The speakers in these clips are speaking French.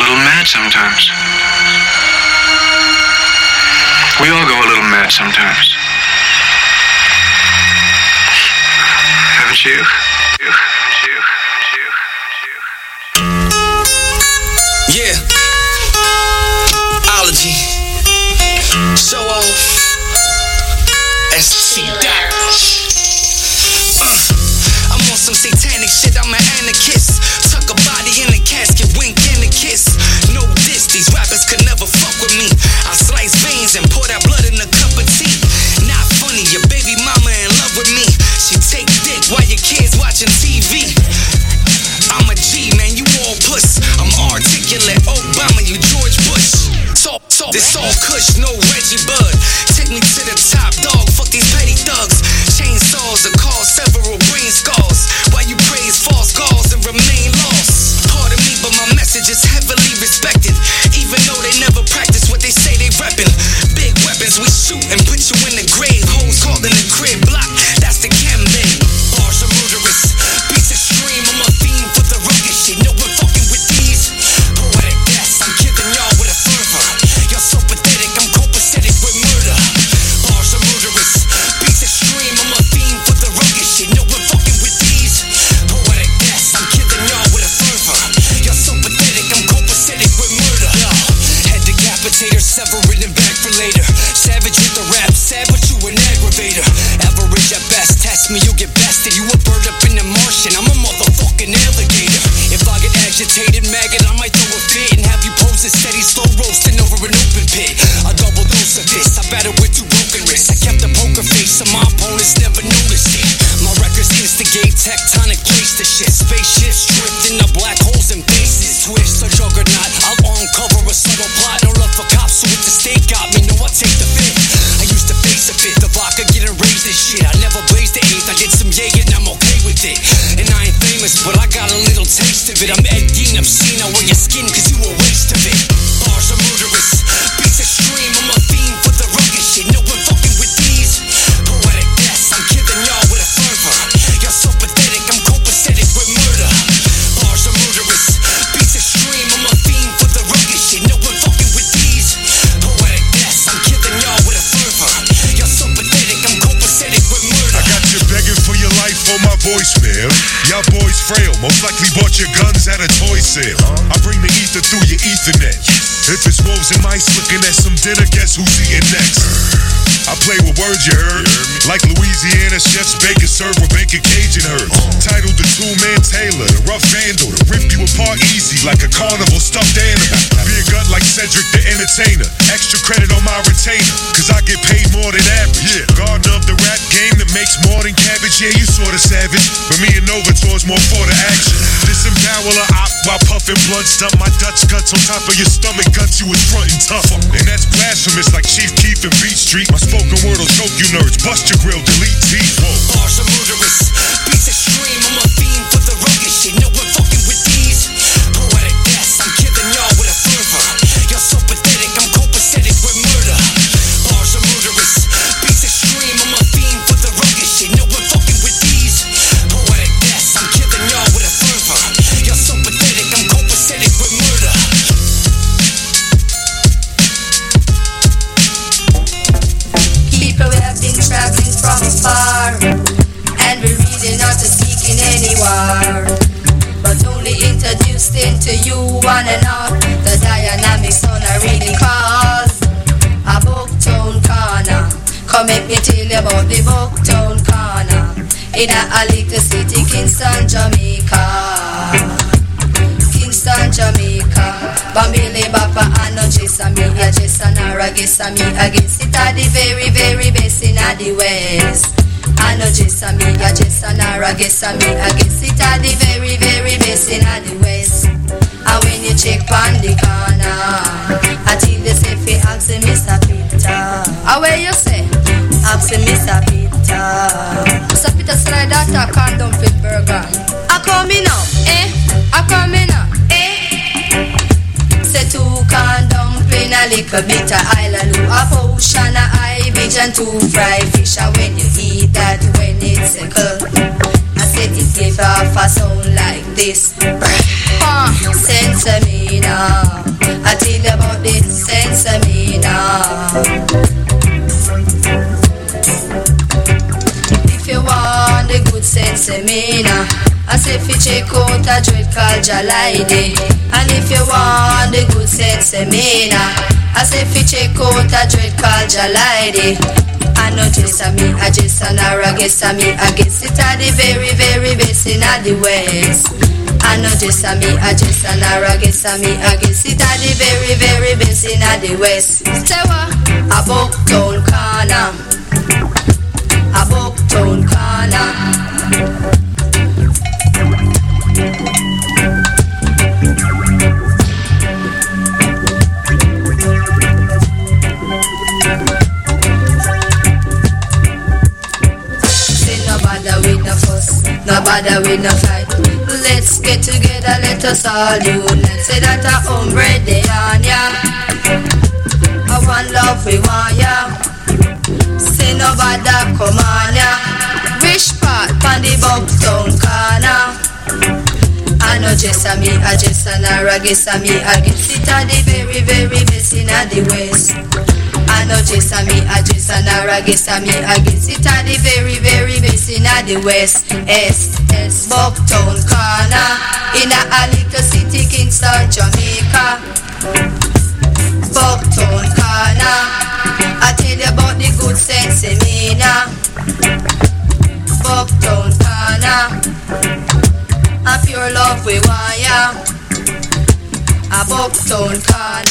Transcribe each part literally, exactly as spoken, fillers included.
little mad sometimes. We all go a little mad sometimes. Haven't you? You, you, you, you. Yeah. Ology. Show off. S C dot. Uh, I'm on some satanic shit. I'm an anarchist. Tuck a body in a casket, wink and a kiss. No diss, these rappers could never fuck with me. I slice veins and pour that blood in a cup of tea. Not funny, your baby mama in love with me. She take dick while your kids watching T V. I'm a G, man, you all puss. I'm articulate, Obama, you George Bush. So, so, this all kush, no Reggie Bud. Take me to the top, dog, fuck these petty thugs. Chainsaws that cause several brain scars. Why you praise false gods and remain lost? Pardon me, but my message is heavily respected. Even though they never practice what they say they reppin'. Big weapons, we shoot and put you in the grave. Hoes called in the crib block, that's the chem babe. Bars are murderous, beats extreme. I'm a fiend for the rugged shit. No one fucking with these. Poetic deaths, I'm killing y'all with a fervor. Y'all so pathetic, I'm copacetic with murder. Bars are murderous, beats extreme. I'm a fiend for the rugged shit. No one fucking with these. Poetic deaths, I'm killing y'all with a fervor. Y'all so pathetic, I'm copacetic with murder. Head decapitator, severing and back for later. Savage with the rap, sad but you an aggravator. Average at best, test me, you get bested. You a bird up in the Martian, I'm a motherfucking alligator. If I get agitated, maggot, I might throw a fit and have you posing steady, slow roasting over an open pit. A double dose of this, I battle with two broken wrists. I kept a poker face, so my opponents never noticed it. My records instigate tectonic plates to shit. Spaceships drifting up black holes and bases. Twist a juggernaut, I'll uncover a subtle plot. No love for cops, so if the state got me, no, I take the fifth. I used to face a fit, the vodka getting raised and shit. I never blazed the eighth, I did some Jaeger and I'm okay with it. And I ain't famous, but I got a little taste of it. I'm Ed Gein, obscene, I wear your skin cause you a waste of it. Bars are murderous, beats extreme. I'm a fiend for the rugged shit. No one fucking with these. Poetic deaths, I'm killing y'all with a fervor. Y'all so pathetic, I'm copacetic with murder. Bars are murderous, beats extreme. I'm a fiend for the rugged shit. No one fucking with these. Poetic deaths, I'm killing y'all with a fervor. Y'all so pathetic, I'm copacetic with murder. I got you begging for your life on my voicemail. Y'all boys frail, most likely bought your guns at a toy sale. I bring the ether through your ethernet. If it's wolves and mice looking at some dinner, guess who's eating next? I play with words, you heard? Like Louisiana chefs, bacon served with bacon Cajun herbs. Titled the two-man tailor, the rough vandal, to rip you apart easy like a carnival stuffed animal. Be a gut like Cedric the Entertainer. Extra credit on my retainer, cause I get paid more than average. Yeah. Garden of the rap game that makes more than cabbage. Yeah, you sorta savage, but me and Novatore's more for the action. Disembowel a op while puffing blunt, stump my Dutch guts on top of your stomach guts. You was frontin' tough, and that's blasphemous like Chief Keef and Beat Street. My spoken word will choke you nerds. Bust your grill, delete teeth. Whoa. Bars are murderous, beats extreme. I'm a fiend for the rugged shit. No one fucking with these. Poetic deaths, I'm killing y'all with a fervor. Y'all so pathetic, I'm copacetic with murder. Bars are murderous, beats extreme. I'm a fiend for the rugged shit. No one fucking with these. Poetic deaths, I'm killing y'all with a fervor. Y'all so pathetic, I'm copacetic with murder. People we have been traveling from afar, and we're really not seeking any war, but only introduced into you one and all. The dynamics on a reading cause a Booktown corner. Come make me tell you about the Booktown corner in a, a little city, Kingston, Jamaica. Kingston, Jamaica. Bambile Bapa and no Jessamy, a Jessanara, Gessamy, against it are the very, very best in the West. I know Jessamy, a Jessanara, Gessamy, against it are the very, very best in the West. And when you check on the corner, I tell you say fi ask Mister Peter. How where you say? Ask Mister Peter. Mister Peter slide that a condom fit burger. I come in now, eh? I come in now, eh? Say two condom plain a little bit of island, a potion of ibis and two fried fish. And when you eat that, when it's a cold, I said it give off a sound like this. Uh, sense me now. Semina. I say fi check out a dread called Jalaide. And if you want the good sense Semina, I say fi check out a dread called Jalaide. I know just a me, I just an I guess a me, I guess it are the very, very best in the West. I know just a me, I just an I guess a me, I guess it are the very, very best in the West. Say what? A Bucktown corner, a Bucktown corner. No bother with no fight. Let's get together, let us all unite. Say that a hombre de on ya. I want love we want ya. Say no bother come on ya. Wish part pan the Bucktown corner. I know just a me, I just an I guess a me, I guess it a the very, very best in the West. I know just a me, I just an I guess a me, I guess it a the very, very best in the West. S, S, Bucktown corner, in a, a little city, Kingston, Jamaica. Bucktown corner, I tell you about the good sense in Mina. Bucktown corner, a pure love we want ya. A Bucktown corner.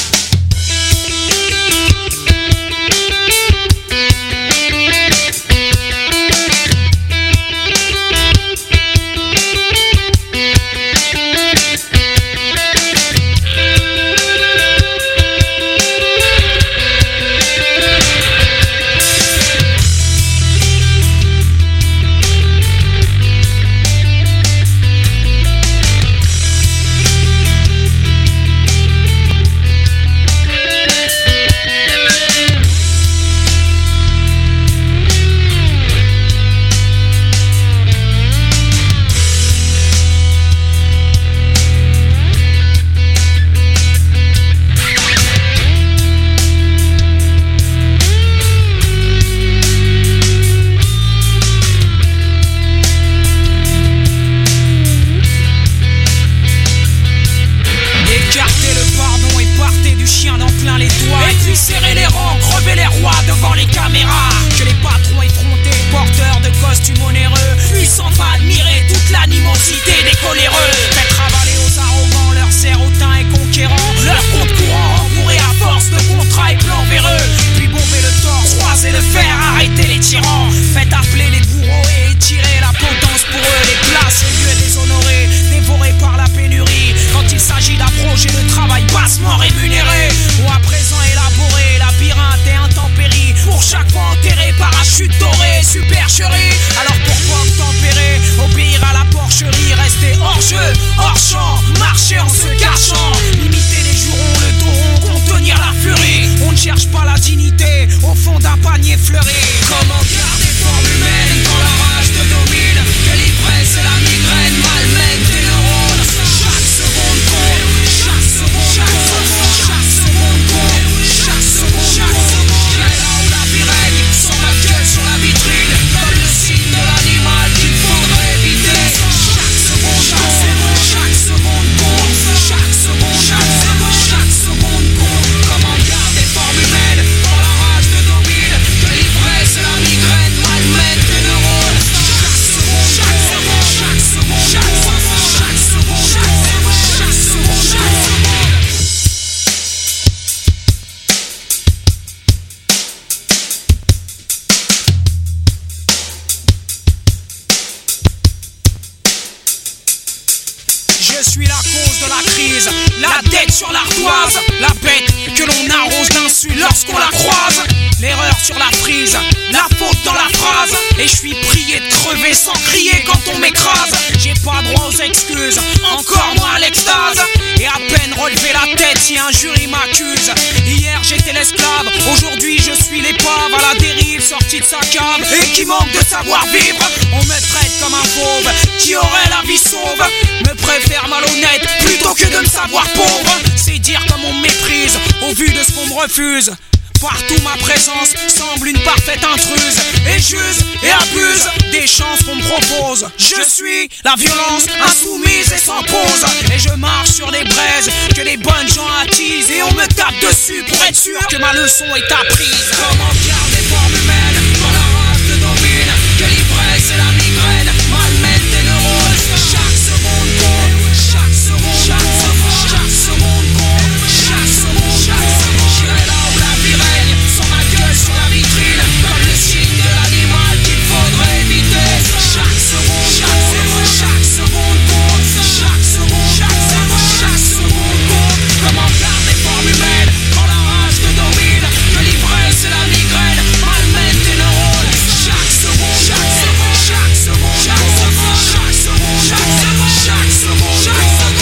Refuse. Partout ma présence semble une parfaite intruse. Et j'use et abuse des chances qu'on me propose. Je suis la violence insoumise et sans pause. Et je marche sur les braises que les bonnes gens attisent. Et on me tape dessus pour être sûr que ma leçon est apprise. Comment garder forme humaine quand la race te domine? Que l'ivresse et la migraine malmènent tes neurones. Chaque seconde compte, chaque seconde, chaque seconde, chaque seconde compte, chaque seconde, chaque seconde. J'irai là où la vie règne, sans ma gueule sur la vitrine, comme le signe de l'animal qu'il faudrait éviter. Chaque seconde, chaque seconde, chaque seconde compte, chaque seconde, chaque seconde, chaque seconde compte. Comment garder forme humaine quand la rage te domine? Que l'ivresse et la migraine malmènent tes neurones. Chaque seconde, chaque seconde, chaque seconde, chaque seconde, chaque seconde, chaque seconde, chaque seconde, chaque seconde.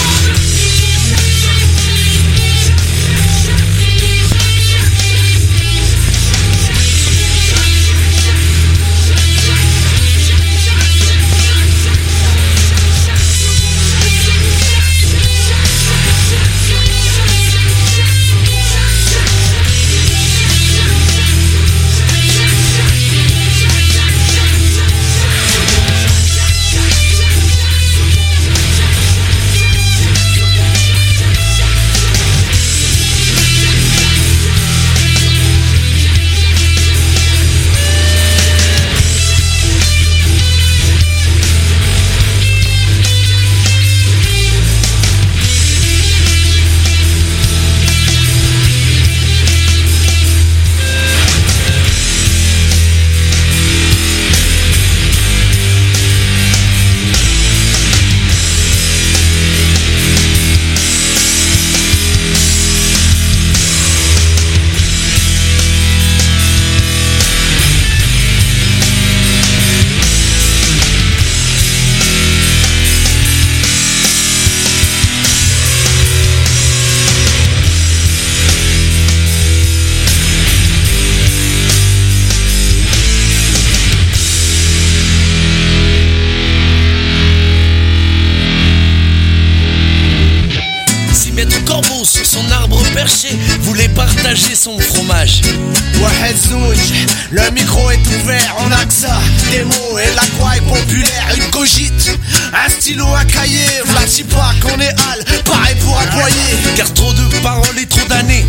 voulait partager son fromage. Wahed Zouj, le micro est ouvert, on a que ça, des mots et la quoi est populaire, une cogite, un stylo, un cahier, v'là pas qu'on est hal, pareil pour aboyer. Car trop de paroles et trop d'années,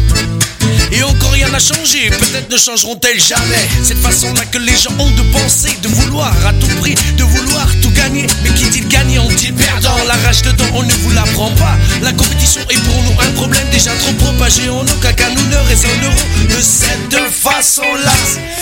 et encore rien n'a changé, peut-être ne changeront-elles jamais. Cette façon-là que les gens ont de penser, de vouloir à tout prix, de vouloir tout gagner. Mais qui dit gagnant dit perdant, la rage dedans on ne vous l'apprend pas. La compétition est pour nous un problème déjà trop propagé en aucun cas nous ne raisonnerons de cette façon-là.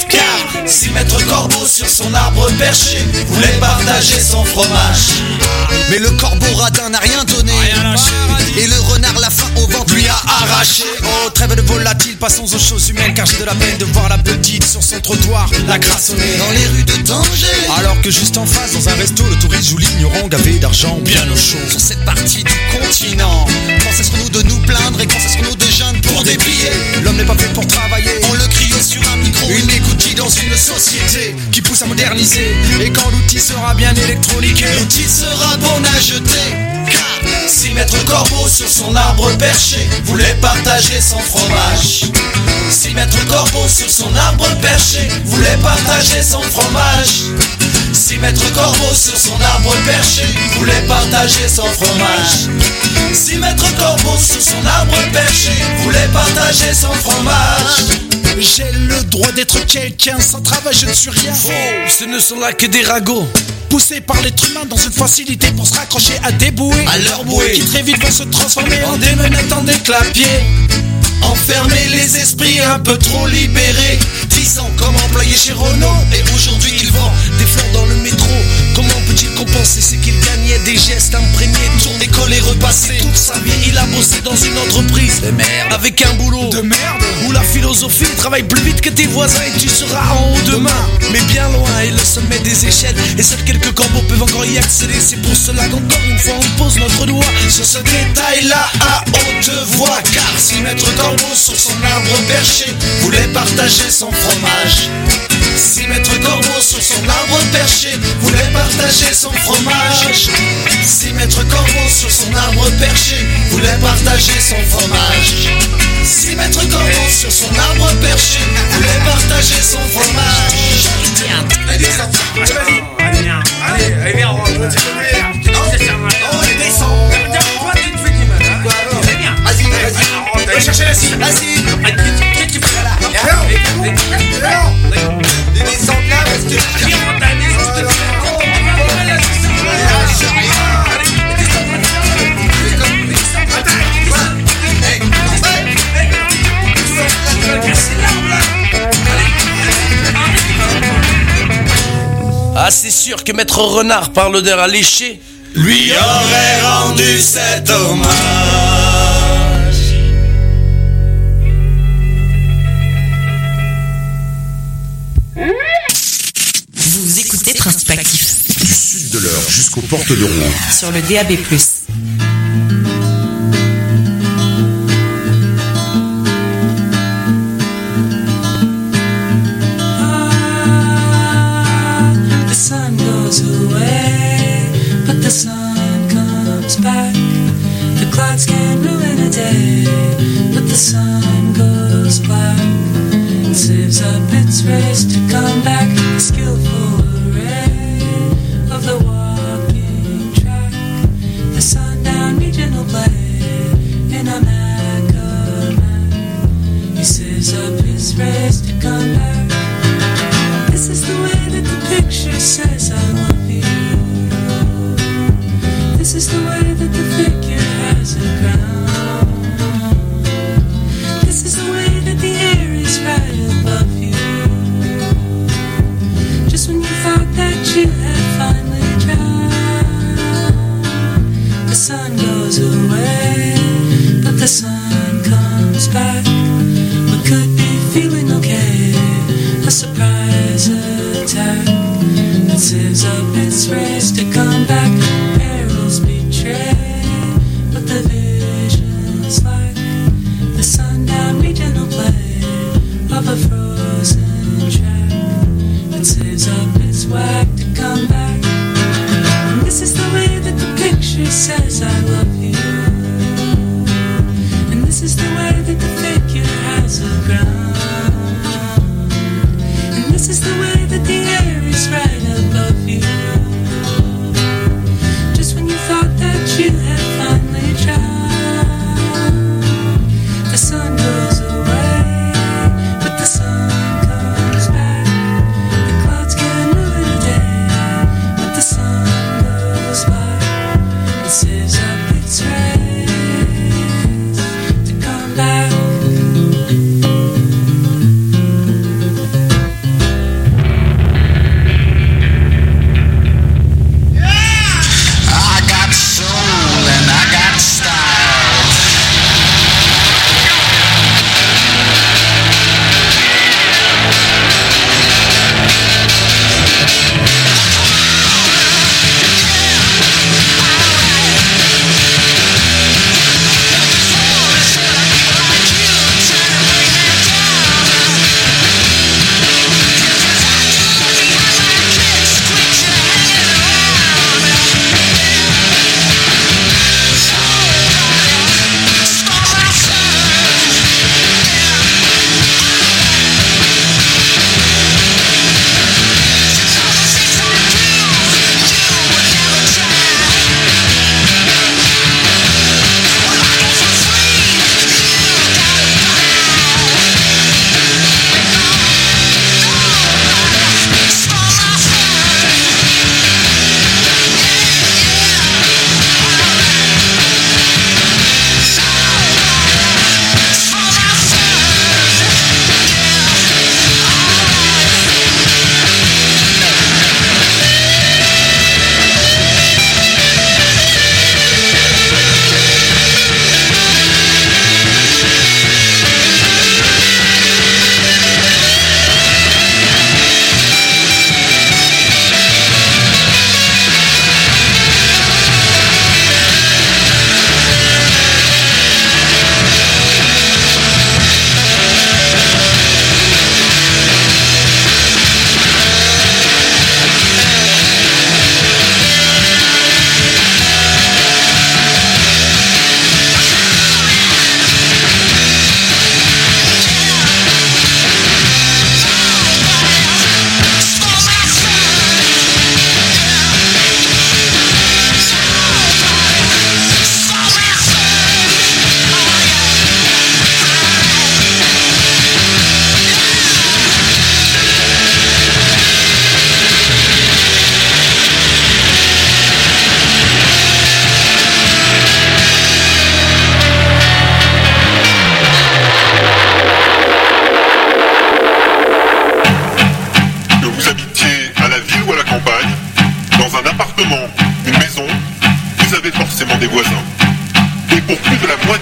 Car si Maître Corbeau sur son arbre perché voulait partager son fromage, mais le corbeau radin n'a rien donné, rien et le renard la faim au ventre lui a arraché. Oh, trêve de volatile, passons aux choses humaines, car j'ai de la peine de voir la petite sur son trottoir, la crassonner dans les rues de danger. Alors que juste en face, dans un resto, le touriste joue l'ignorant gavé d'argent bien au chaud. Sur cette partie du continent, quand cesserons-nous de nous plaindre et quand cesserons-nous de geindre pour des billets? L'homme n'est pas fait pour travailler, on le crie sur un micro, une écoutille dans une société qui pousse à moderniser. Et quand l'outil sera bien électroniqué, l'outil sera bon à jeter. Car si Maître Corbeau sur son arbre perché voulait partager son fromage, si Maître Corbeau sur son arbre perché voulait partager son fromage, si Maître Corbeau sur son arbre perché voulait partager son fromage, si Maître Corbeau sur son arbre perché voulait partager son fromage. J'ai le droit d'être quelqu'un, sans travail je ne suis rien. Faux, ce ne sont là que des ragots, poussés par l'être humain dans une facilité pour se raccrocher à des bouées, à leur bouée, qui très vite vont se transformer en des menottes, en des clapiers. Enfermer les esprits un peu trop libérés, dix ans comme employé chez Renault, et aujourd'hui il vend des fleurs dans le métro. Comment peut-il compenser ce qu'il gagnait des gestes imprégnés de son école et repassé toute sa vie? Il a bossé dans une entreprise de merde, avec un boulot de merde, où la philosophie travaille plus vite que tes voisins et tu seras en haut demain. Mais bien loin est le sommet des échelles, et seuls quelques corbeaux peuvent encore y accéder. C'est pour cela qu'encore une fois on pose notre doigt sur ce détail-là à haute voix. Car si Maître Corbeau sur son arbre perché voulait partager son fromage, si Maître Corbeau sur son arbre perché voulait partager son fromage, si Maître Corbeau sur son arbre perché voulait partager son fromage, si Maître Corbeau sur son arbre perché voulait partager son fromage. Allez, viens, allez, allez, viens, on va continuer. Oh, il descend. Toi, tu te fais qui, man, hein? Viens. Vas-y, vas-y. Va chercher la cible. Vas-y. Qu'est-ce que tu fais là? Il descend là parce que... Viens, on t'a mis juste le Ah, c'est sûr que Maître Renard par l'odeur alléchée lui aurait rendu cet hommage. Vous écoutez Principe Actif Du sud de l'Eure jusqu'aux portes de Rouen. sur le D A B plus. The sun goes away, but the sun comes back. The clouds can ruin a day, but the sun goes black. It saves up its race to come back. A skillful array of the walking track. The sundown regional play in a Mac a Mac. He saves up his race to come back. This is the way that the picture says I love you. This is the way that the figure has a ground. This is the way that the air is right above you. Just when you thought that you had finally drowned, the sun goes away, but the sun comes back. What could be feeling okay? A surprise attack that saves up its race to come back. Perils betray, but the vision's like the sundown regional play of a frozen track that saves up its whack to come back. And this is the way that the picture says I love you. And this is the way that the figure has a ground. This is the way that the air is right above you. Just when you thought that you had finally drowned, the sun goes away, but the sun comes back. The clouds can ruin a day, but the sun goes by. It saves up its race to come back.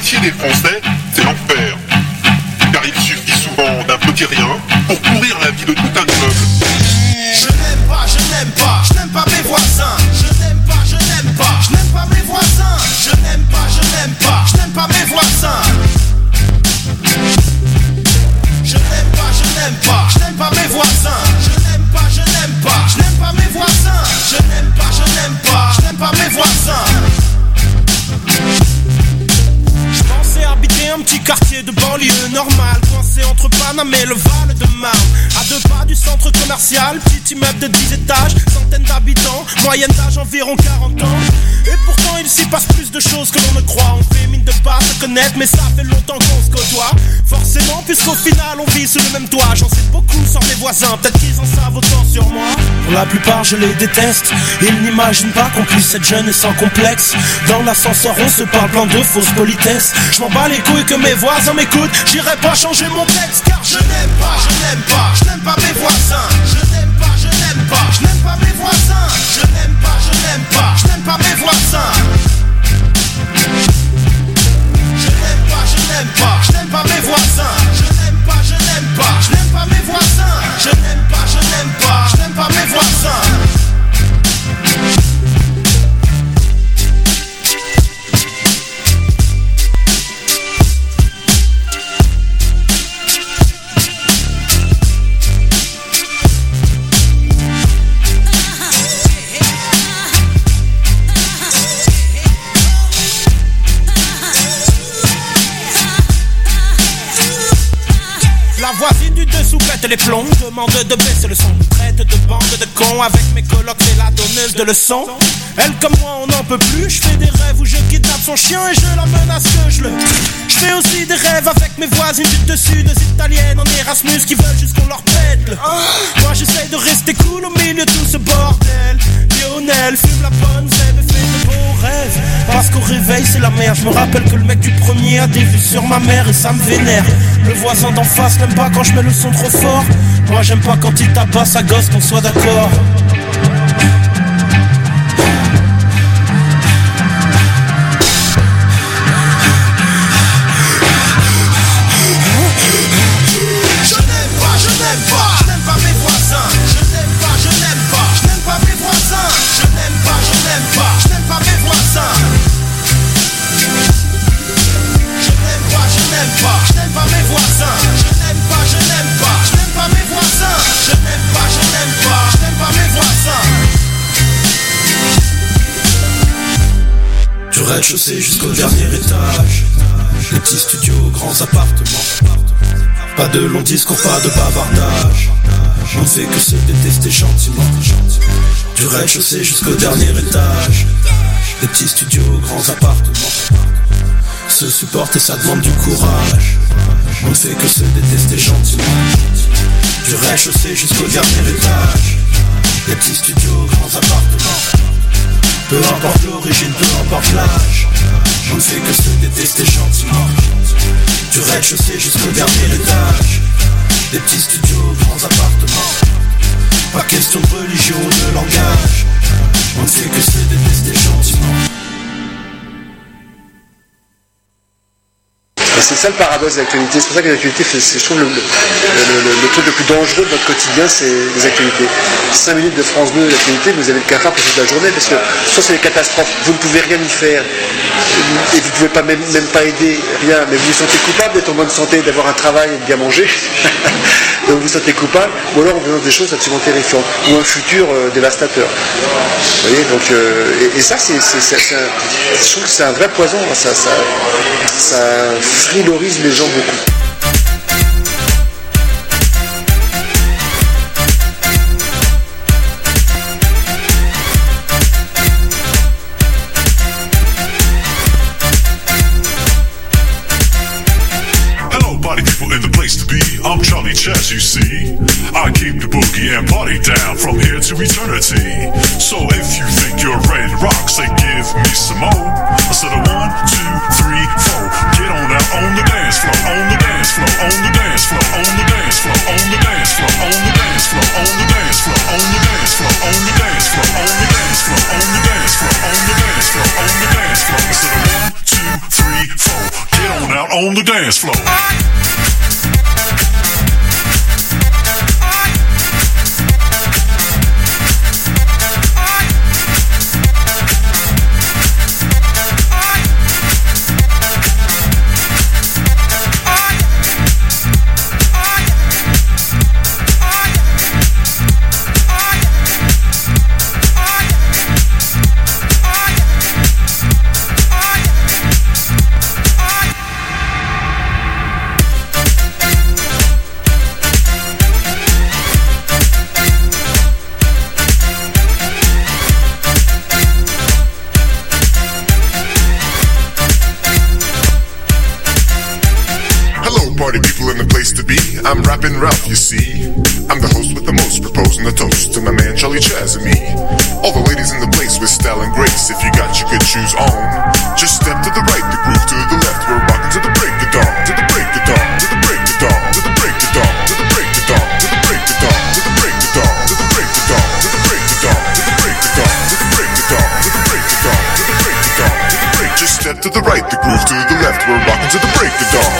métier des Français, c'est l'enfer. Car il suffit souvent d'un petit rien pour pourrir la vie de tout un immeuble. Je n'aime pas, je n'aime pas, je n'aime pas mes voisins. Je n'aime pas, je n'aime pas, je n'aime pas mes voisins. Je n'aime pas, je n'aime pas, je n'aime pas mes voisins. Je n'aime pas, je n'aime pas, je n'aime pas mes voisins. Je n'aime pas, je n'aime pas, je n'aime pas mes voisins. Je n'aime pas, je n'aime pas, je n'aime pas mes voisins. Je pensais habiter un petit quartier de banlieue normal, coincé entre Paname et le Val de Marne. À deux pas du centre commercial, petit immeuble de dix étages, centaines d'habitants, moyenne d'âge environ quarante ans. Et pourtant il s'y passe plus de choses que l'on ne croit. On fait mine de pas se connaître, mais ça fait longtemps qu'on se côtoie. Forcément, puisqu'au final on vit sous le même toit. J'en sais beaucoup sur mes voisins, peut-être qu'ils en savent autant sur moi. Pour la plupart je les déteste, ils n'imaginent pas qu'on puisse être jeune et sans complexe. Dans l'ascenseur on se parle plein de fausses politesses. Je m'en bats les couilles que mes voisins m'écoutent, j'irai pas changer mon texte. Car je n'aime pas, je n'aime pas, je n'aime pas mes voisins. Je n'aime pas, je n'aime pas, je n'aime pas mes voisins. Je n'aime pas, je n'aime pas, je n'aime pas mes voisins. Je n'aime pas, je n'aime pas, je n'aime pas mes voisins. Je n'aime pas, je n'aime pas, je n'aime pas mes voisins. Je n'aime pas, je n'aime pas, je n'aime pas mes voisins. La voisine du dessous pète les plombs, demande de baisser le son, traite de bande de cons. Avec mes colocs c'est la donneuse de leçons. Elle comme moi on n'en peut plus, je fais des rêves où je kidnappe son chien et je la menace que je le... Je fais aussi des rêves avec mes voisines du dessus, deux italiennes en Erasmus qui veulent juste qu'on leur pète le... Moi j'essaye de rester cool au milieu de tout ce bordel. Lionel fume la bonne zèbre et fait de beaux rêves. Parce qu'au réveil c'est la merde, je me rappelle que le mec du premier a des vues sur ma mère et ça me vénère. Le voisin d'en face n'aime pas quand je mets le son trop fort. Moi j'aime pas quand il tabasse sa gosse, qu'on soit d'accord. Rez-de-chaussée jusqu'au dernier étage. Les petits studios, grands appartements. Pas de long discours, pas de bavardage. On ne fait que se détester gentiment. Du rez-de-chaussée jusqu'au dernier étage. Les petits studios, grands appartements. Se supporter, ça demande du courage. On ne fait que se détester gentiment. Du rez-de-chaussée jusqu'au dernier étage. Les petits studios, grands appartements. Peu importe l'origine, peu importe l'âge. On ne fait que se détester gentiment. Du rez-de-chaussée jusqu'au dernier étage. Des petits studios, grands appartements. Pas question de religion ou de langage. On ne fait que se détester gentiment. Et c'est ça le paradoxe de l'actualité. C'est pour ça que l'actualité, je trouve le, le, le, le truc le plus dangereux de notre quotidien, c'est les actualités. cinq minutes de France deux d'actualité, vous avez le cafard pour toute la journée, parce que soit c'est des catastrophes, vous ne pouvez rien y faire, et vous ne pouvez pas même, même pas aider, rien, mais vous vous sentez coupable d'être en bonne santé, d'avoir un travail et de bien manger. Donc vous vous sentez coupable, ou alors on vous donne des choses absolument terrifiantes, ou un futur euh, dévastateur. Vous voyez, donc, euh, et, et ça, c'est, c'est, c'est, c'est un, je trouve que c'est un vrai poison, ça, ça, ça frilorise les gens beaucoup. I'm Charlie Chess, you see. I keep the boogie and party down from here to eternity. So if you think you're ready to rock, say give me some more. I said a one, two, three, four. Get on out on the dance floor, on the dance floor, on the dance floor, on the dance floor, on the dance floor, on the dance floor, on the dance floor, on the dance floor, on the dance floor, on the dance floor, on the dance floor, on the dance floor, on the dance floor. I said a one, two, three, four. Get on the dance floor. Party people in the place to be. I'm rapping Ralph, you see. I'm the host with the most, proposing a toast to my man Charlie Chaz and me. All the ladies in the place with style and grace. If you got your good shoes on, just step to the right, the groove to the left. We're rocking to the break of dawn, to the break of dawn, to the break of dawn, to the break of dawn, to the break of dawn, to the break of dawn, to the break of dawn, to the break of dawn, to the break of dawn, to the break of dawn, to the break of dawn, to the break of dawn, to the break of dawn, to the break. Just step to the right, the groove to the left. We're rocking to the break of dawn.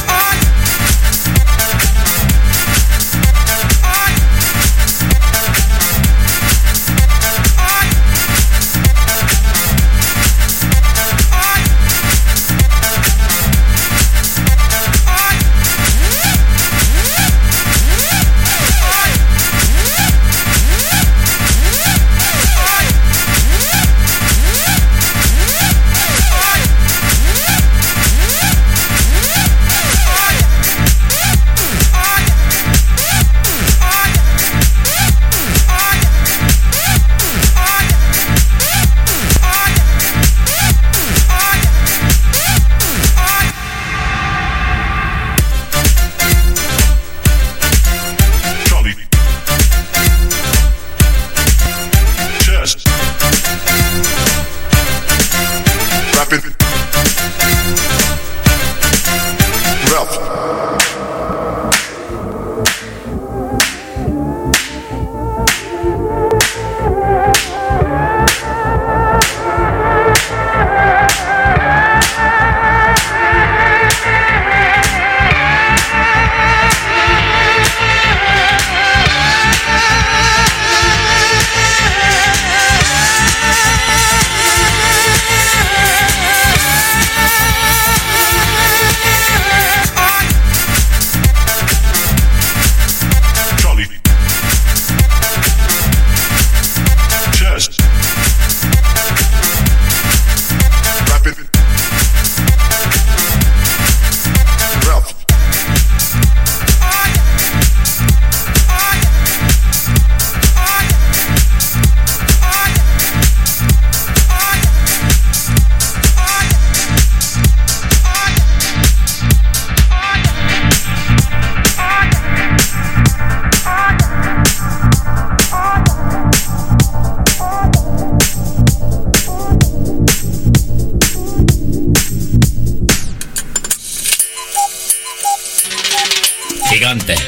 Gigante.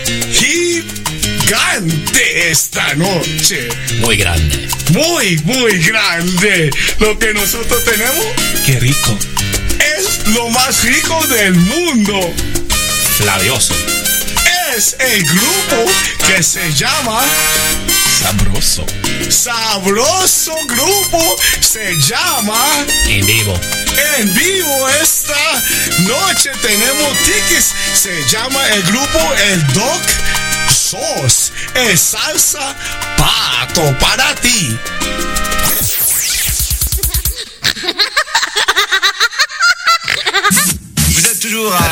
Gigante esta noche. Muy grande. Muy, muy grande. Lo que nosotros tenemos. Qué rico. Es lo más rico del mundo. Flavioso. Es el grupo que se llama Sabroso. Sabroso grupo se llama En Vivo. En Vivo esta noche tenemos tickets. Se llama el grupo El Doc Sauce. Es salsa pato para ti. Vous êtes toujours à